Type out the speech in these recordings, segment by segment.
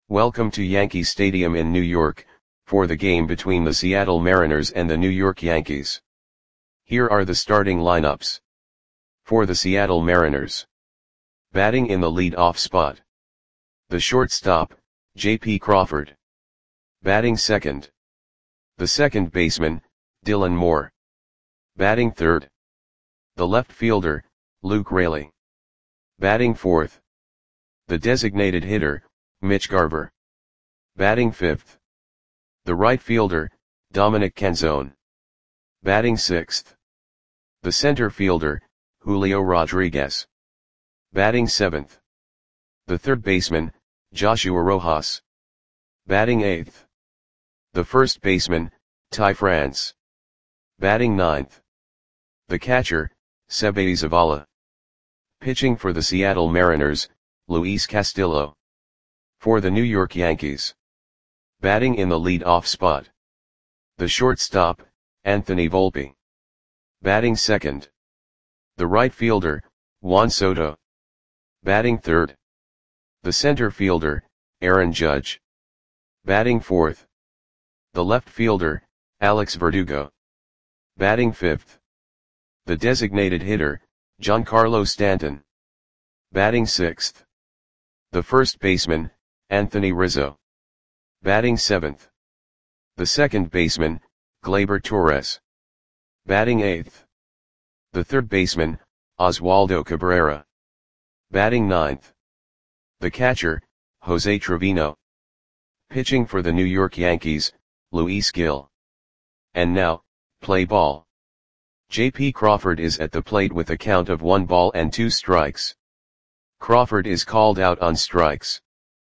Welcome to Yankee Stadium in New York, for the game between the Seattle Mariners and the New York Yankees. Here are the starting lineups. For the Seattle Mariners. Batting in the lead-off spot. The shortstop, J.P. Crawford. Batting second. The second baseman, Dylan Moore. Batting third. The left fielder, Luke Raley. Batting fourth. The designated hitter, Mitch Garver. Batting fifth. The right fielder, Dominic Canzone. Batting sixth. The center fielder, Julio Rodriguez. Batting seventh. The third baseman, Joshua Rojas. Batting eighth. The first baseman, Ty France. Batting ninth. The catcher, Seby Zavala. Pitching for the Seattle Mariners, Luis Castillo. For the New York Yankees. Batting in the lead-off spot. The shortstop, Anthony Volpe. Batting second. The right fielder, Juan Soto. Batting third. The center fielder, Aaron Judge. Batting fourth. The left fielder, Alex Verdugo. Batting fifth. The designated hitter, Giancarlo Stanton. Batting sixth. The first baseman, Anthony Rizzo. Batting seventh. The second baseman, Gleyber Torres. Batting eighth. The third baseman, Oswaldo Cabrera. Batting ninth. The catcher, Jose Trevino. Pitching for the New York Yankees, Luis Gil. And now, play ball. J.P. Crawford is at the plate with a count of 1 ball and 2 strikes. Crawford is called out on strikes.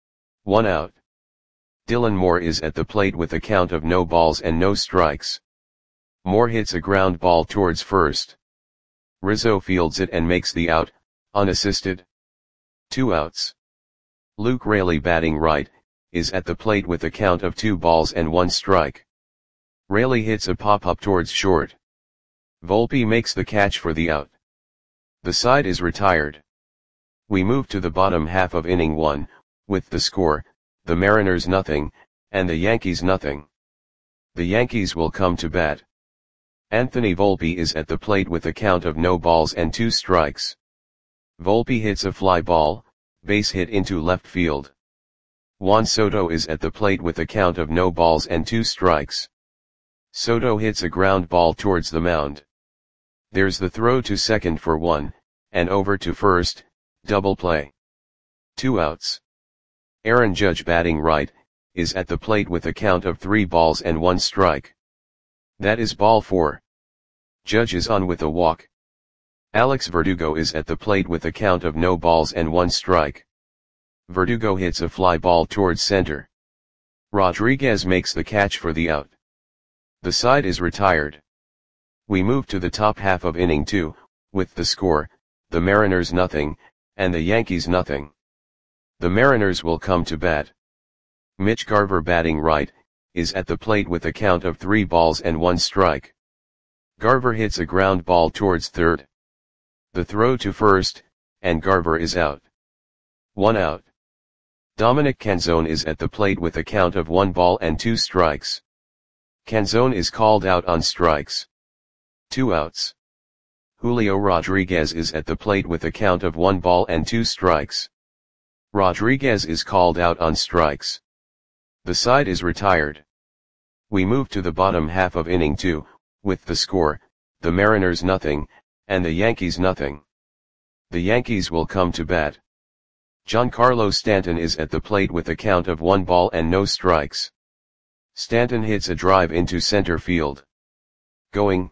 1 out. Dylan Moore is at the plate with a count of no balls and no strikes. Moore hits a ground ball towards first. Rizzo fields it and makes the out, unassisted. 2 outs. Luke Raley, batting right, is at the plate with a count of 2 balls and 1 strike. Raley hits a pop-up towards short. Volpe makes the catch for the out. The side is retired. We move to the bottom half of inning 1, with the score, the Mariners nothing, and the Yankees nothing. The Yankees will come to bat. Anthony Volpe is at the plate with a count of no balls and 2 strikes. Volpe hits a fly ball, base hit into left field. Juan Soto is at the plate with a count of no balls and 2 strikes. Soto hits a ground ball towards the mound. There's the throw to second for 1, and over to first, double play. 2 outs. Aaron Judge, batting right, is at the plate with a count of 3 balls and 1 strike. That is ball 4. Judge is on with a walk. Alex Verdugo is at the plate with a count of no balls and 1 strike. Verdugo hits a fly ball towards center. Rodriguez makes the catch for the out. The side is retired. We move to the top half of inning 2, with the score, the Mariners nothing, and the Yankees nothing. The Mariners will come to bat. Mitch Garver, batting right, is at the plate with a count of 3 balls and 1 strike. Garver hits a ground ball towards third. The throw to first, and Garver is out. 1 out. Dominic Canzone is at the plate with a count of 1 ball and 2 strikes. Canzone is called out on strikes. 2 outs. Julio Rodriguez is at the plate with a count of 1 ball and 2 strikes. Rodriguez is called out on strikes. The side is retired. We move to the bottom half of inning 2, with the score, the Mariners nothing, and the Yankees nothing. The Yankees will come to bat. Giancarlo Stanton is at the plate with a count of 1 ball and no strikes. Stanton hits a drive into center field. Going,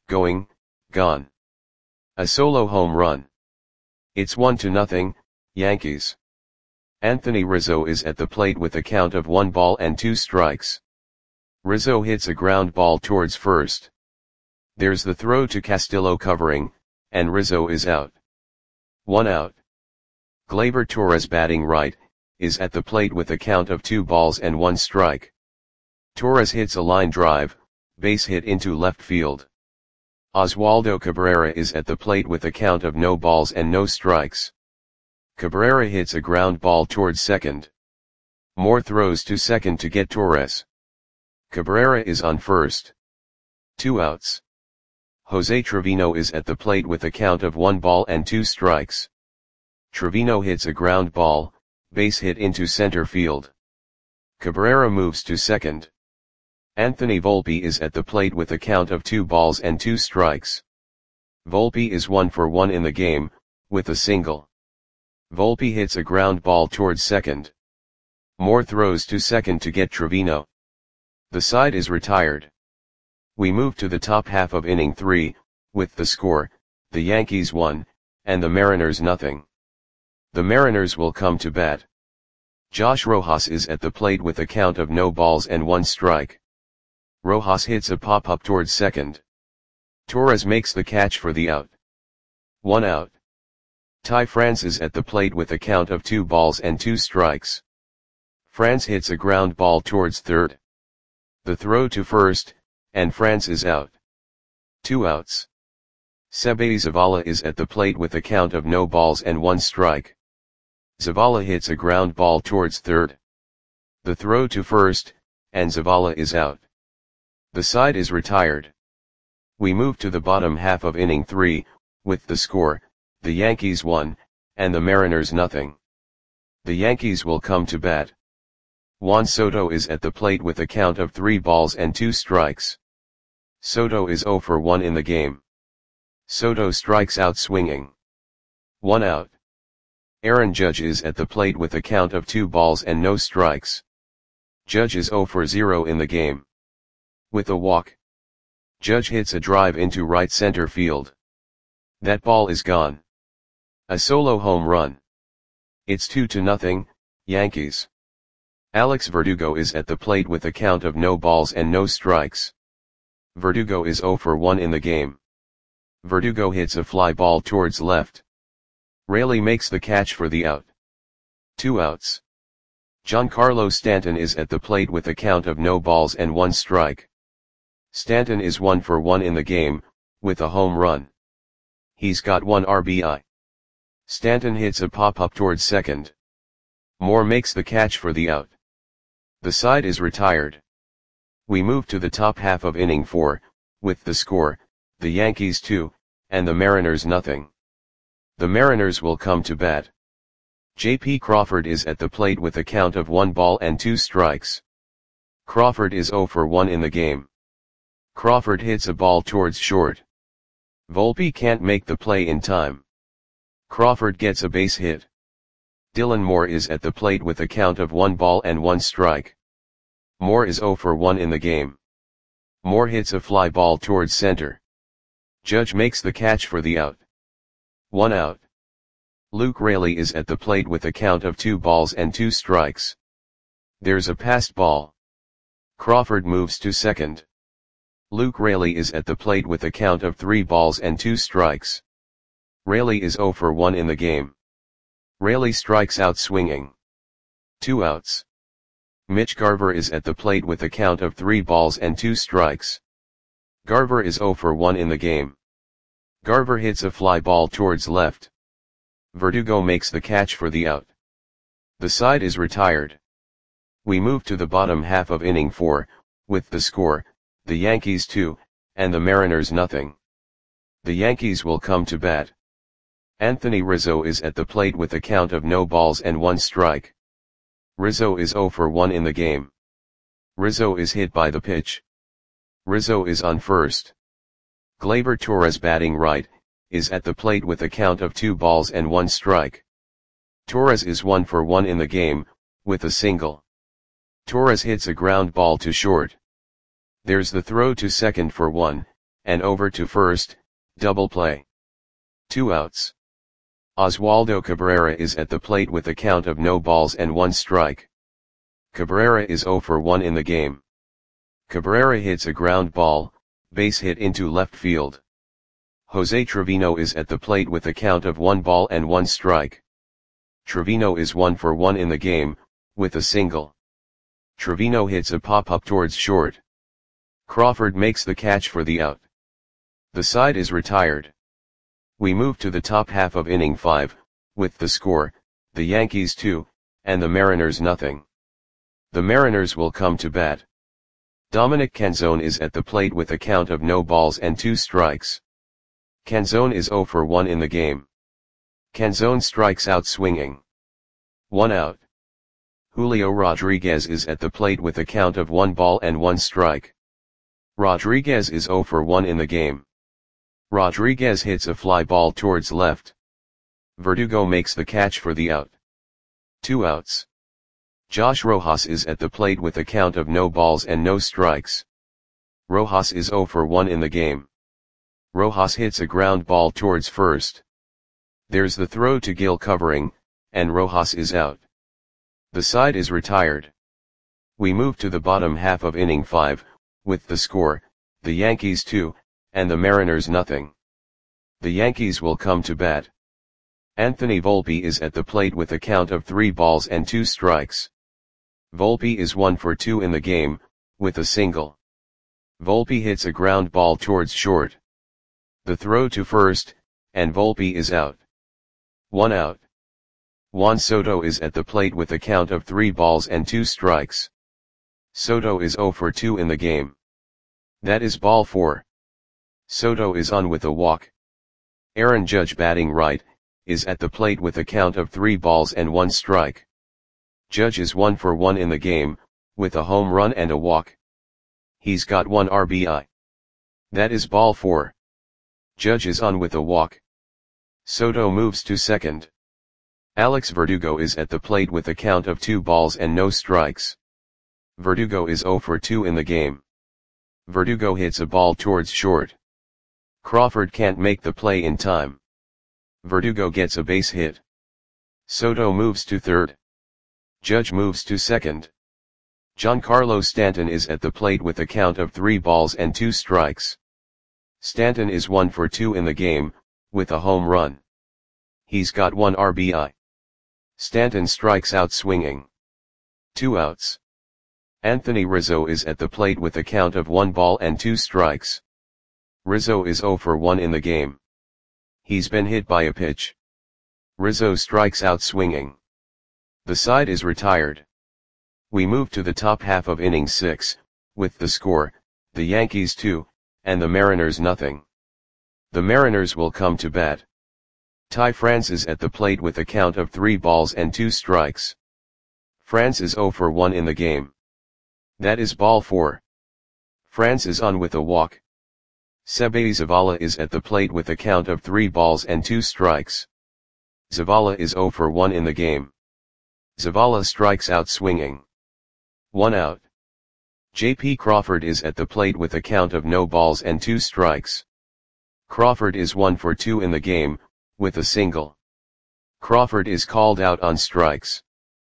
gone. A solo home run. It's 1-0, Yankees. Anthony Rizzo is at the plate with a count of 1 ball and 2 strikes. Rizzo hits a ground ball towards first. There's the throw to Castillo covering, and Rizzo is out. 1 out. Gleyber Torres, batting right, is at the plate with a count of 2 balls and 1 strike. Torres hits a line drive, base hit into left field. Oswaldo Cabrera is at the plate with a count of no balls and no strikes. Cabrera hits a ground ball towards second. Moore throws to second to get Torres. Cabrera is on first. 2 outs. Jose Trevino is at the plate with a count of 1 ball and 2 strikes. Trevino hits a ground ball, base hit into center field. Cabrera moves to second. Anthony Volpe is at the plate with a count of 2 balls and 2 strikes. Volpe is 1 for 1 in the game, with a single. Volpe hits a ground ball towards second. Moore throws to second to get Trevino. The side is retired. We move to the top half of inning 3, with the score, the Yankees 1, and the Mariners nothing. The Mariners will come to bat. Josh Rojas is at the plate with a count of no balls and 1 strike. Rojas hits a pop-up towards second. Torres makes the catch for the out. 1 out. Ty France is at the plate with a count of 2 balls and 2 strikes. France hits a ground ball towards third. The throw to first, and France is out. 2 outs. Seby Zavala is at the plate with a count of no balls and 1 strike. Zavala hits a ground ball towards third. The throw to first, and Zavala is out. The side is retired. We move to the bottom half of inning 3, with the score, the Yankees 1, and the Mariners nothing. The Yankees will come to bat. Juan Soto is at the plate with a count of 3 balls and 2 strikes. Soto is 0 for 1 in the game. Soto strikes out swinging. 1 out. Aaron Judge is at the plate with a count of 2 balls and no strikes. Judge is 0 for 0 in the game. With a walk. Judge hits a drive into right center field. That ball is gone. A solo home run. It's 2-0, Yankees. Alex Verdugo is at the plate with a count of no balls and no strikes. Verdugo is 0 for 1 in the game. Verdugo hits a fly ball towards left. Raley makes the catch for the out. 2 outs. Giancarlo Stanton is at the plate with a count of no balls and 1 strike. Stanton is 1 for 1 in the game, with a home run. He's got 1 RBI. Stanton hits a pop-up towards second. Moore makes the catch for the out. The side is retired. We move to the top half of inning 4, with the score, the Yankees 2, and the Mariners nothing. The Mariners will come to bat. J.P. Crawford is at the plate with a count of 1 ball and 2 strikes. Crawford is 0 for 1 in the game. Crawford hits a ball towards short. Volpe can't make the play in time. Crawford gets a base hit. Dylan Moore is at the plate with a count of 1 ball and 1 strike. Moore is 0 for 1 in the game. Moore hits a fly ball towards center. Judge makes the catch for the out. 1 out. Luke Raley is at the plate with a count of 2 balls and 2 strikes. There's a passed ball. Crawford moves to second. Luke Raley is at the plate with a count of 3 balls and 2 strikes. Raley is 0 for 1 in the game. Raley strikes out swinging. 2 outs. Mitch Garver is at the plate with a count of 3 balls and 2 strikes. Garver is 0 for 1 in the game. Garver hits a fly ball towards left. Verdugo makes the catch for the out. The side is retired. We move to the bottom half of inning 4, with the score, the Yankees 2, and the Mariners nothing. The Yankees will come to bat. Anthony Rizzo is at the plate with a count of no balls and 1 strike. Rizzo is 0 for 1 in the game. Rizzo is hit by the pitch. Rizzo is on first. Gleyber Torres, batting right, is at the plate with a count of 2 balls and 1 strike. Torres is 1 for 1 in the game, with a single. Torres hits a ground ball to short. There's the throw to second for 1, and over to first, double play. 2 outs. Oswaldo Cabrera is at the plate with a count of no balls and 1 strike. Cabrera is 0 for 1 in the game. Cabrera hits a ground ball, base hit into left field. Jose Trevino is at the plate with a count of 1 ball and 1 strike. Trevino is 1 for 1 in the game, with a single. Trevino hits a pop-up towards short. Crawford makes the catch for the out. The side is retired. We move to the top half of inning 5, with the score, the Yankees 2, and the Mariners nothing. The Mariners will come to bat. Dominic Canzone is at the plate with a count of no balls and 2 strikes. Canzone is 0 for 1 in the game. Canzone strikes out swinging. 1 out. Julio Rodriguez is at the plate with a count of 1 ball and 1 strike. Rodriguez is 0 for 1 in the game. Rodriguez hits a fly ball towards left. Verdugo makes the catch for the out. 2 outs. Josh Rojas is at the plate with a count of no balls and no strikes. Rojas is 0 for 1 in the game. Rojas hits a ground ball towards first. There's the throw to Gil covering, and Rojas is out. The side is retired. We move to the bottom half of inning 5, with the score, the Yankees 2, and the Mariners nothing. The Yankees will come to bat. Anthony Volpe is at the plate with a count of 3 balls and 2 strikes. Volpe is 1 for 2 in the game, with a single. Volpe hits a ground ball towards short. The throw to first, and Volpe is out. 1 out. Juan Soto is at the plate with a count of 3 balls and 2 strikes. Soto is 0 for 2 in the game. That is ball 4. Soto is on with a walk. Aaron Judge, batting right, is at the plate with a count of 3 balls and 1 strike. Judge is 1 for 1 in the game, with a home run and a walk. He's got 1 RBI. That is ball 4. Judge is on with a walk. Soto moves to second. Alex Verdugo is at the plate with a count of 2 balls and no strikes. Verdugo is 0 for 2 in the game. Verdugo hits a ball towards short. Crawford can't make the play in time. Verdugo gets a base hit. Soto moves to third. Judge moves to second. Giancarlo Stanton is at the plate with a count of 3 balls and 2 strikes. Stanton is 1 for 2 in the game, with a home run. He's got 1 RBI. Stanton strikes out swinging. 2 outs. Anthony Rizzo is at the plate with a count of 1 ball and 2 strikes. Rizzo is 0 for 1 in the game. He's been hit by a pitch. Rizzo strikes out swinging. The side is retired. We move to the top half of inning 6, with the score, the Yankees 2, and the Mariners nothing. The Mariners will come to bat. Ty France is at the plate with a count of 3 balls and 2 strikes. France is 0 for 1 in the game. That is ball 4. France is on with a walk. Seby Zavala is at the plate with a count of 3 balls and 2 strikes. Zavala is 0 for 1 in the game. Zavala strikes out swinging. 1 out. J.P. Crawford is at the plate with a count of no balls and 2 strikes. Crawford is 1 for 2 in the game, with a single. Crawford is called out on strikes.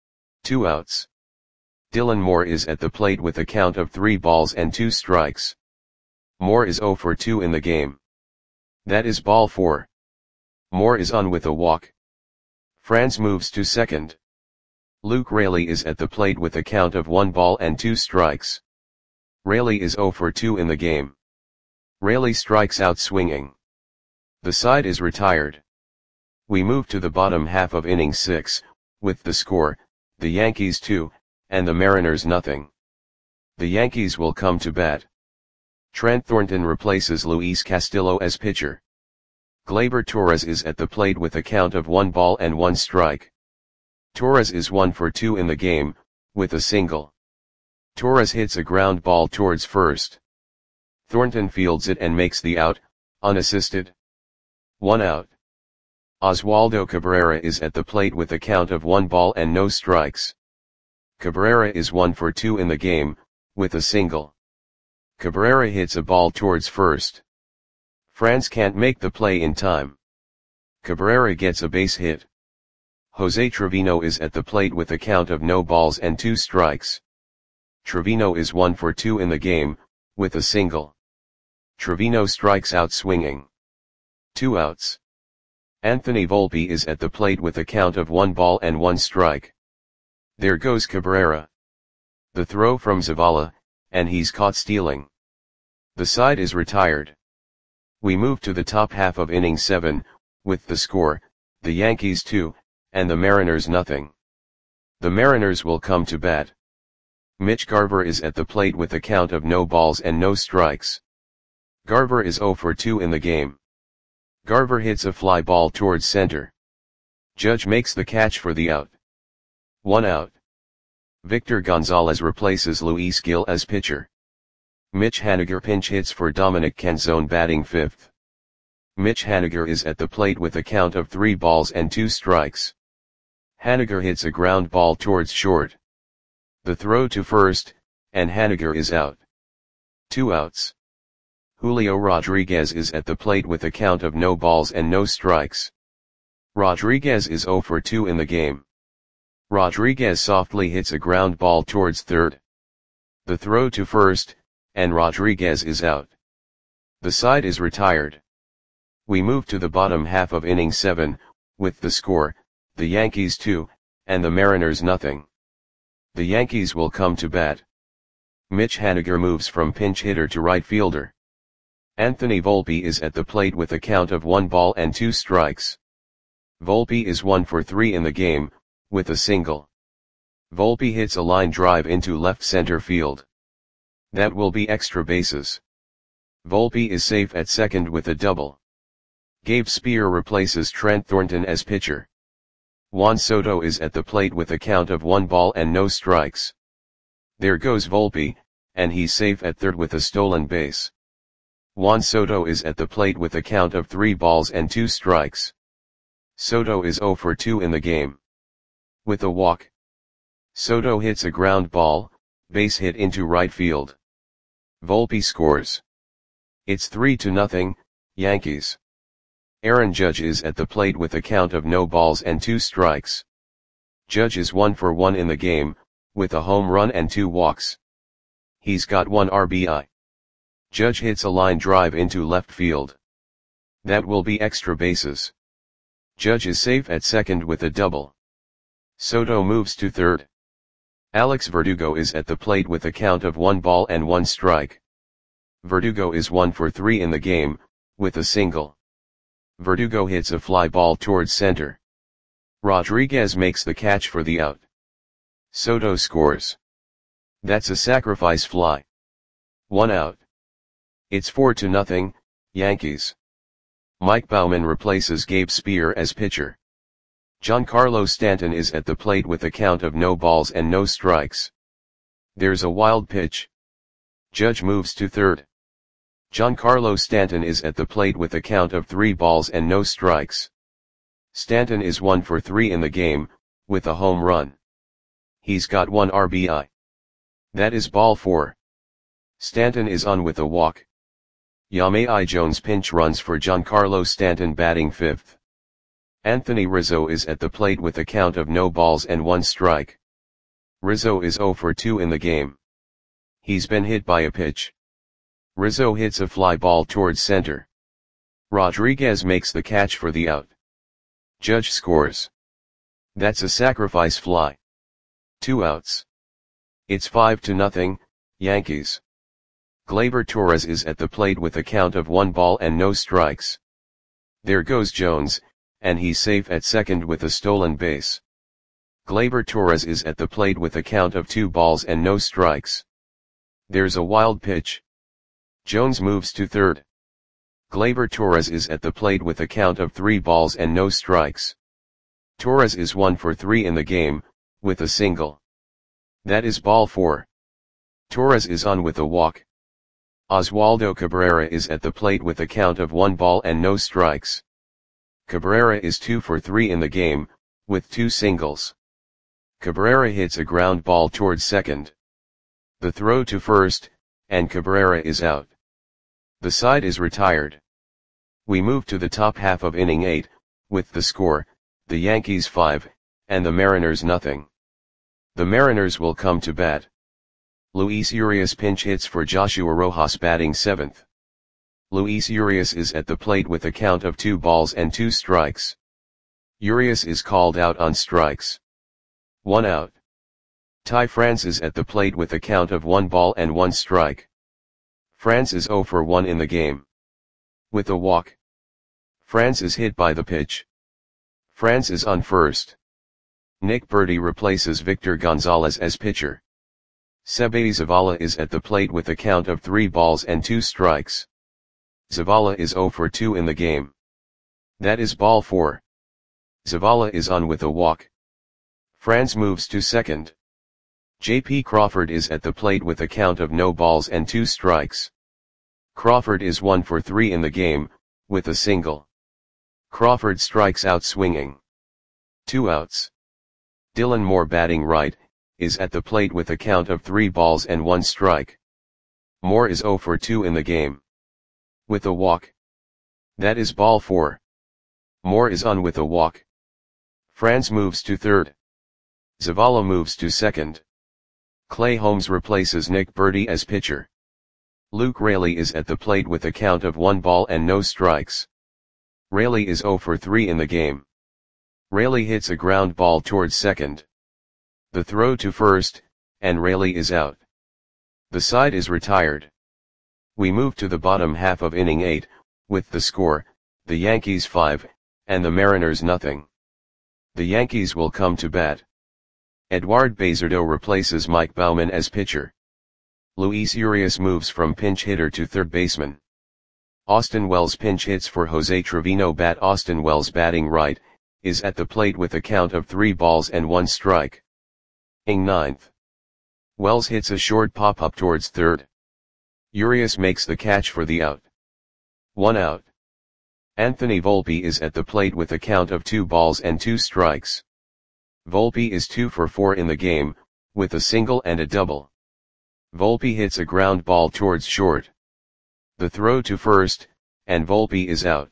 2 outs. Dylan Moore is at the plate with a count of 3 balls and 2 strikes. Moore is 0 for 2 in the game. That is ball 4. Moore is on with a walk. France moves to second. Luke Raley is at the plate with a count of 1 ball and 2 strikes. Raley is 0 for 2 in the game. Raley strikes out swinging. The side is retired. We move to the bottom half of inning 6, with the score, the Yankees 2, and the Mariners nothing. The Yankees will come to bat. Trent Thornton replaces Luis Castillo as pitcher. Gleyber Torres is at the plate with a count of 1 ball and 1 strike. Torres is 1 for 2 in the game, with a single. Torres hits a ground ball towards first. Thornton fields it and makes the out, unassisted. 1 out. Oswaldo Cabrera is at the plate with a count of 1 ball and no strikes. Cabrera is 1 for 2 in the game, with a single. Cabrera hits a ball towards first. France can't make the play in time. Cabrera gets a base hit. Jose Trevino is at the plate with a count of no balls and 2 strikes. Trevino is 1 for 2 in the game, with a single. Trevino strikes out swinging. 2 outs. Anthony Volpe is at the plate with a count of 1 ball and 1 strike. There goes Cabrera. The throw from Zavala, and he's caught stealing. The side is retired. We move to the top half of inning 7, with the score, the Yankees 2, and the Mariners nothing. The Mariners will come to bat. Mitch Garver is at the plate with a count of no balls and no strikes. Garver is 0 for 2 in the game. Garver hits a fly ball towards center. Judge makes the catch for the out. 1 out. Victor Gonzalez replaces Luis Gil as pitcher. Mitch Haniger pinch hits for Dominic Canzone batting 5th. Mitch Haniger is at the plate with a count of 3 balls and 2 strikes. Haniger hits a ground ball towards short. The throw to first, and Haniger is out. 2 outs. Julio Rodriguez is at the plate with a count of no balls and no strikes. Rodriguez is 0 for 2 in the game. Rodriguez softly hits a ground ball towards third. The throw to first, and Rodriguez is out. The side is retired. We move to the bottom half of inning 7, with the score, the Yankees 2, and the Mariners nothing. The Yankees will come to bat. Mitch Haniger moves from pinch hitter to right fielder. Anthony Volpe is at the plate with a count of 1 ball and 2 strikes. Volpe is 1 for 3 in the game, with a single. Volpe hits a line drive into left center field. That will be extra bases. Volpe is safe at second with a double. Gabe Spear replaces Trent Thornton as pitcher. Juan Soto is at the plate with a count of 1 ball and no strikes. There goes Volpe, and he's safe at third with a stolen base. Juan Soto is at the plate with a count of 3 balls and 2 strikes. Soto is 0 for 2 in the game. With a walk. Soto hits a ground ball, base hit into right field. Volpe scores. It's 3-0, Yankees. Aaron Judge is at the plate with a count of no balls and 2 strikes. Judge is 1 for 1 in the game, with a home run and 2 walks. He's got 1 RBI. Judge hits a line drive into left field. That will be extra bases. Judge is safe at second with a double. Soto moves to third. Alex Verdugo is at the plate with a count of 1 ball and 1 strike. Verdugo is 1 for 3 in the game, with a single. Verdugo hits a fly ball towards center. Rodriguez makes the catch for the out. Soto scores. That's a sacrifice fly. 1 out. It's 4-0, Yankees. Mike Baumann replaces Gabe Spear as pitcher. Giancarlo Stanton is at the plate with a count of no balls and no strikes. There's a wild pitch. Judge moves to third. Giancarlo Stanton is at the plate with a count of 3 balls and no strikes. Stanton is 1 for 3 in the game, with a home run. He's got 1 RBI. That is ball 4. Stanton is on with a walk. Yamei Jones pinch runs for Giancarlo Stanton batting 5th. Anthony Rizzo is at the plate with a count of no balls and 1 strike. Rizzo is 0 for 2 in the game. He's been hit by a pitch. Rizzo hits a fly ball towards center. Rodriguez makes the catch for the out. Judge scores. That's a sacrifice fly. 2 outs. It's 5-0, Yankees. Gleyber Torres is at the plate with a count of 1 ball and no strikes. There goes Jones, and he's safe at second with a stolen base. Gleyber Torres is at the plate with a count of 2 balls and no strikes. There's a wild pitch. Jones moves to third. Gleyber Torres is at the plate with a count of 3 balls and no strikes. Torres is 1 for 3 in the game, with a single. That is ball 4. Torres is on with a walk. Oswaldo Cabrera is at the plate with a count of 1 ball and no strikes. Cabrera is 2 for 3 in the game, with 2 singles. Cabrera hits a ground ball towards second. The throw to first, and Cabrera is out. The side is retired. We move to the top half of inning 8, with the score, the Yankees 5, and the Mariners nothing. The Mariners will come to bat. Luis Urias pinch hits for Joshua Rojas batting 7th. Luis Urias is at the plate with a count of 2 balls and 2 strikes. Urias is called out on strikes. 1 out. Ty France is at the plate with a count of 1 ball and 1 strike. France is 0 for 1 in the game. With a walk. France is hit by the pitch. France is on first. Nick Burdi replaces Victor Gonzalez as pitcher. Seby Zavala is at the plate with a count of 3 balls and 2 strikes. Zavala is 0 for 2 in the game. That is ball 4. Zavala is on with a walk. Franz moves to second. J.P. Crawford is at the plate with a count of no balls and 2 strikes. Crawford is 1 for 3 in the game, with a single. Crawford strikes out swinging. 2 outs. Dylan Moore, batting right, is at the plate with a count of 3 balls and 1 strike. Moore is 0 for 2 in the game. With a walk. That is ball 4. Moore is on with a walk. Franz moves to third. Zavala moves to second. Clay Holmes replaces Nick Berti as pitcher. Luke Raley is at the plate with a count of 1 ball and no strikes. Raley is 0 for 3 in the game. Raley hits a ground ball towards second. The throw to first, and Raley is out. The side is retired. We move to the bottom half of inning 8, with the score, the Yankees 5, and the Mariners nothing. The Yankees will come to bat. Eduard Bazardo replaces Mike Baumann as pitcher. Luis Urias moves from pinch hitter to third baseman. Austin Wells pinch hits for Jose Trevino. Austin Wells, batting right, is at the plate with a count of 3 balls and 1 strike. Inning 9th. Wells hits a short pop-up towards third. Urias makes the catch for the out. 1 out. Anthony Volpe is at the plate with a count of 2 balls and 2 strikes. Volpe is 2 for 4 in the game, with a single and a double. Volpe hits a ground ball towards short. The throw to first, and Volpe is out.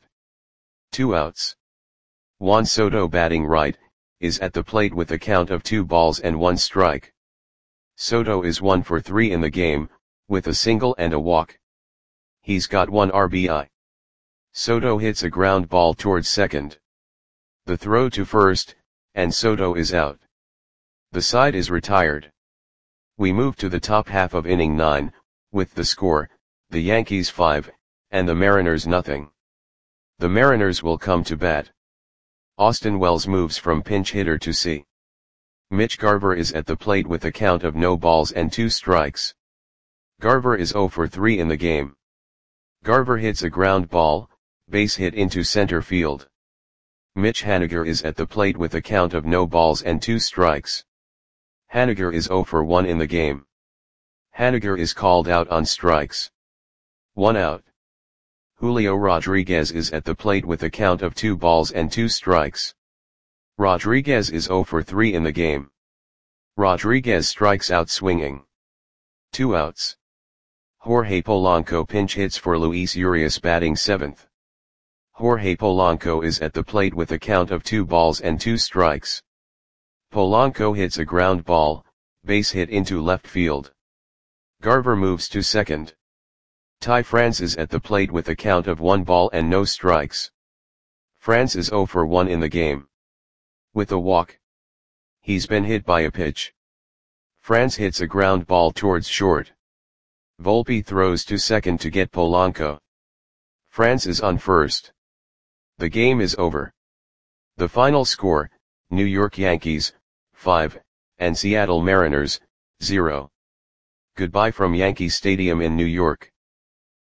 2 outs. Juan Soto, batting right, is at the plate with a count of 2 balls and 1 strike. Soto is 1 for 3 in the game, with a single and a walk. He's got 1 RBI. Soto hits a ground ball towards second. The throw to first, and Soto is out. The side is retired. We move to the top half of inning 9, with the score, the Yankees 5, and the Mariners nothing. The Mariners will come to bat. Austin Wells moves from pinch hitter to C. Mitch Garver is at the plate with a count of no balls and 2 strikes. Garver is 0 for 3 in the game. Garver hits a ground ball, base hit into center field. Mitch Haniger is at the plate with a count of no balls and 2 strikes. Haniger is 0 for 1 in the game. Haniger is called out on strikes. 1 out. Julio Rodriguez is at the plate with a count of 2 balls and 2 strikes. Rodriguez is 0 for 3 in the game. Rodriguez strikes out swinging. 2 outs. Jorge Polanco pinch hits for Luis Urias, batting 7th. Jorge Polanco is at the plate with a count of 2 balls and 2 strikes. Polanco hits a ground ball, base hit into left field. Garver moves to second. Ty France is at the plate with a count of 1 ball and no strikes. France is 0 for 1 in the game. With a walk. He's been hit by a pitch. France hits a ground ball towards short. Volpe throws to second to get Polanco. France is on first. The game is over. The final score, New York Yankees, 5, and Seattle Mariners, 0. Goodbye from Yankee Stadium in New York.